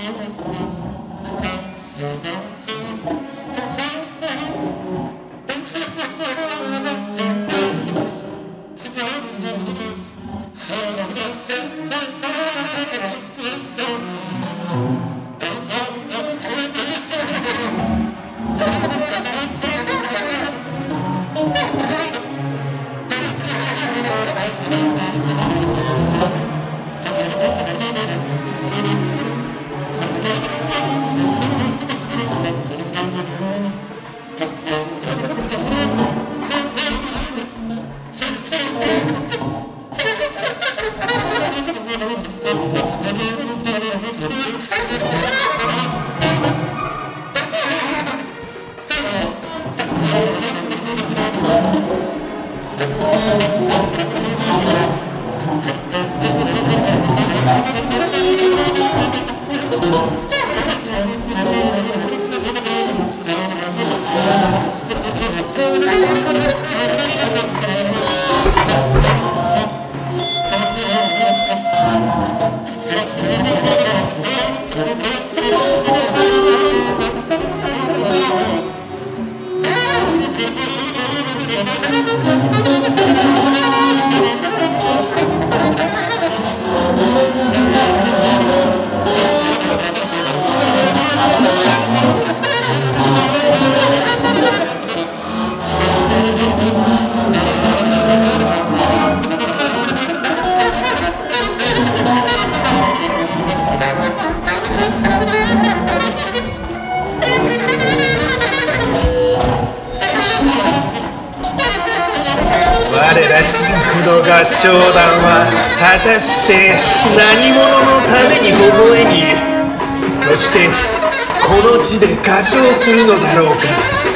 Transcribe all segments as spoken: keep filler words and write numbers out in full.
我ら真紅の合唱団は果たして何者のために微笑み、そしてこの地で歌唱するのだろうか。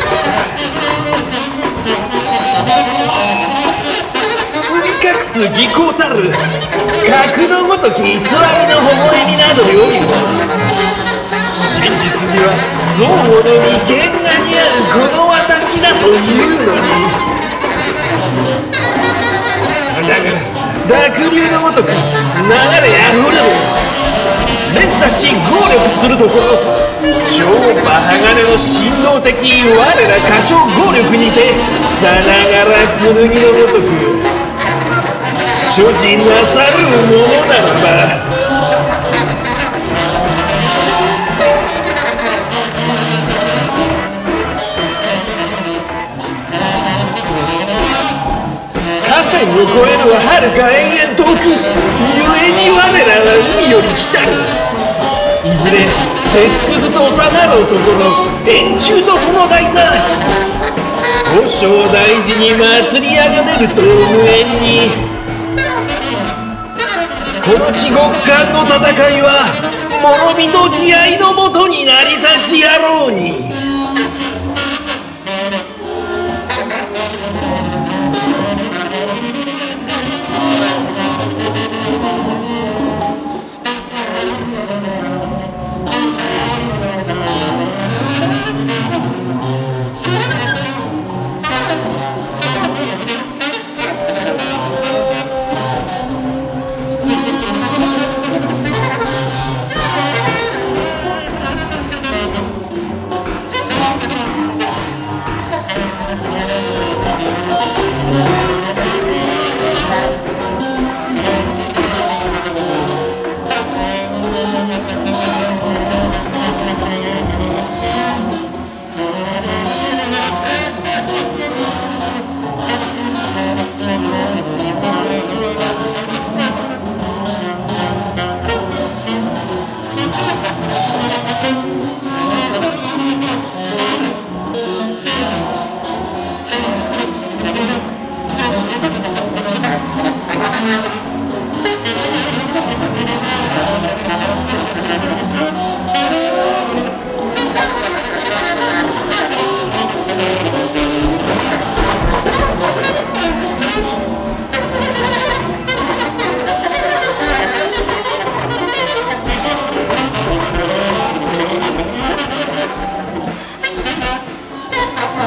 包み隠す技巧たる格のごとき偽りの微笑みなどよりも、真実には憎悪の眉間が似合うこの私だというのに、さながら濁流のごとく流れあふれる連鎖し合力するところ、超バ鋼の振動的我ら歌唱合力にて、さながら剣のごとく所持なさるものならば、河川を越えるは遥か永遠遠く、故に我らは海より来たる。いずれ鉄くずと収まろうところ、円柱とその台座、和尚大事に祭りあがめると無縁に、この地極寒の戦いは諸人慈愛のもとに成り立ちやろうに。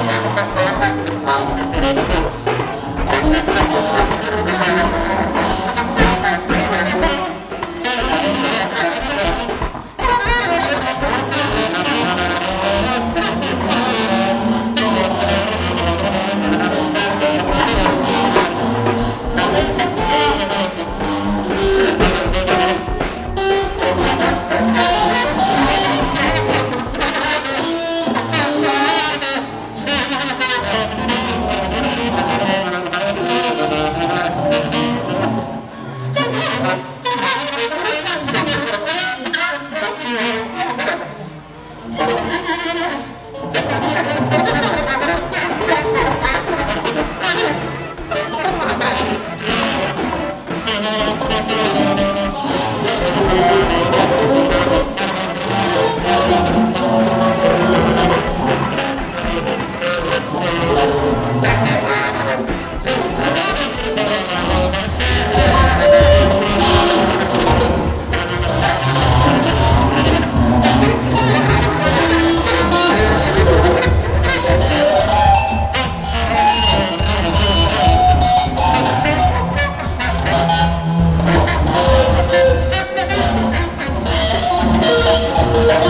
Thank you. Thank